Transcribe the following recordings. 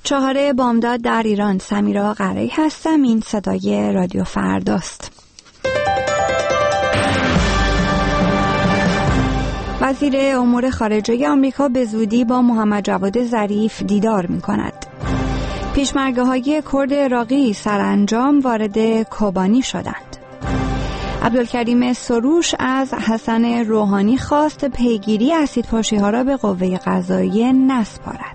4 بامداد در ایران. سمیرا قره‌ای هستم. این صدای رادیو فرداست. وزیر امور خارجه آمریکا به زودی با محمد جواد ظریف دیدار می‌کند. پیشمرگه‌های کرد عراقی سرانجام وارد کوبانی شدند. عبدالکریم سروش از حسن روحانی خواست پیگیری اسیدپاشی‌ها را به قوه قضاییه نسپارد.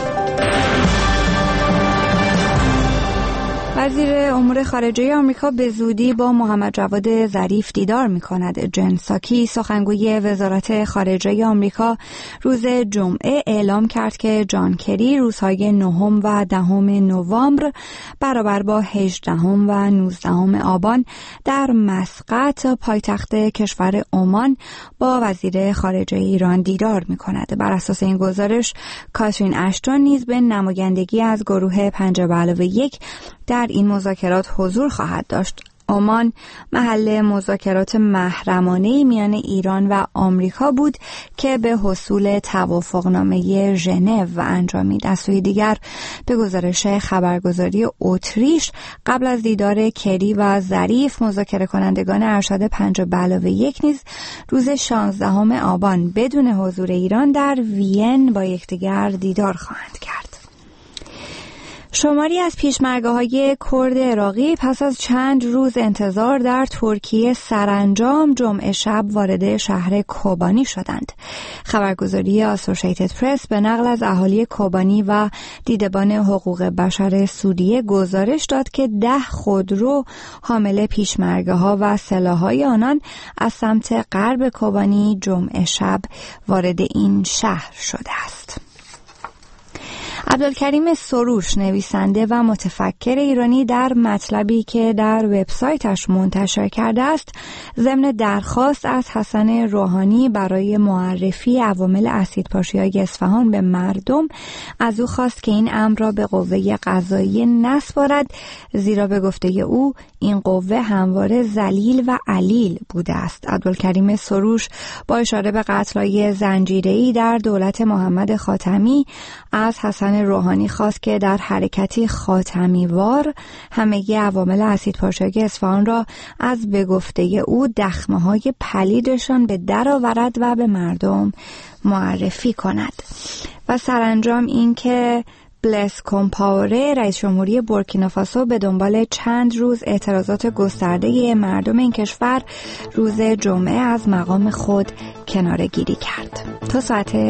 وزیر امور خارجه آمریکا به زودی با محمد جواد ظریف دیدار می‌کند. جن ساکی سخنگوی وزارت خارجه آمریکا روز جمعه اعلام کرد که جان کری روزهای 9 و 10 نوامبر برابر با 18 و 19 آبان در مسقط پایتخت کشور عمان با وزیر خارجه ایران دیدار می‌کند. بر اساس این گزارش کاترین اشتون نیز به نمایندگی از گروه 5+1 در این مذاکرات حضور خواهد داشت. عمان محل مذاکرات محرمانه‌ای میان ایران و آمریکا بود که به حصول توافقنامه ژنو انجامید. از سوی دیگر به گزارش خبرگزاری اتریش قبل از دیدار کری و ظریف مذاکره کنندگان ارشد 5+1 نیز روز 16 آبان بدون حضور ایران در وین با یکدیگر دیدار خواهند کرد. شماری از پیشمرگه‌های کرد عراقی پس از چند روز انتظار در ترکیه سرانجام جمعه شب وارد شهر کوبانی شدند. خبرگزاری آسوشیتد پرس به نقل از اهالی کوبانی و دیدبان حقوق بشر سوریه گزارش داد که 10 خودرو حامل پیشمرگه‌ها و سلاح‌های آنان از سمت غرب کوبانی جمعه شب وارد این شهر شده است. عبدالکریم سروش نویسنده و متفکر ایرانی در مطلبی که در وبسایتش منتشر کرده است ضمن درخواست از حسن روحانی برای معرفی عوامل اسیدپاشی‌های اصفهان به مردم از او خواست که این امر را به قوه قضاییه نسپارد، زیرا به گفته او این قوه همواره ذلیل و علیل بوده است. عبدالکریم سروش با اشاره به قتل‌های زنجیره‌ای در دولت محمد خاتمی از حسن روحانی خواست که در حرکتی خاتمیوار همگی عوامل اسیدپاشی اصفهان را از به گفته او دخمه‌های پلیدشان به در آورد و به مردم معرفی کند. و سرانجام این که بلس کمپاوره رئیس جمهوری بورکینافاسو به دنبال چند روز اعتراضات گسترده مردم این کشور روز جمعه از مقام خود کناره‌گیری کرد. تا ساعت